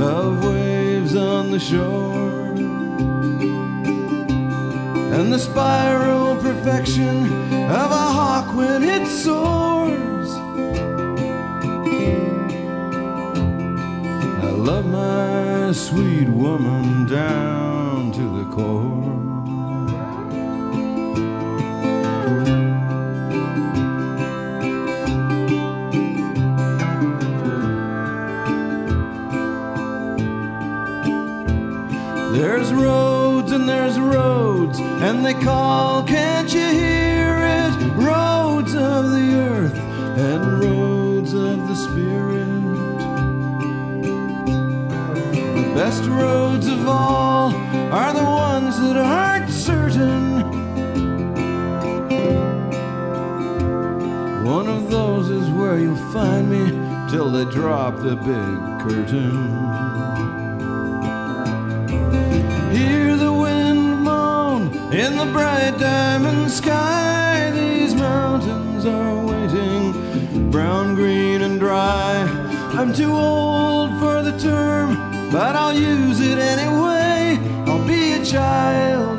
of waves on the shore, and the spiral perfection of a hawk when it soars. I love my sweet woman down to the core. There's roads and there's roads, and they call, can't you hear it? Roads of the earth and roads of the spirit. The best roads of all are the ones that aren't certain. One of those is where you'll find me till they drop the big curtain. Hear the wind moan in the bright diamond sky. These mountains are waiting, brown, green, and dry. I'm too old for the term, but I'll use it anyway. I'll be a child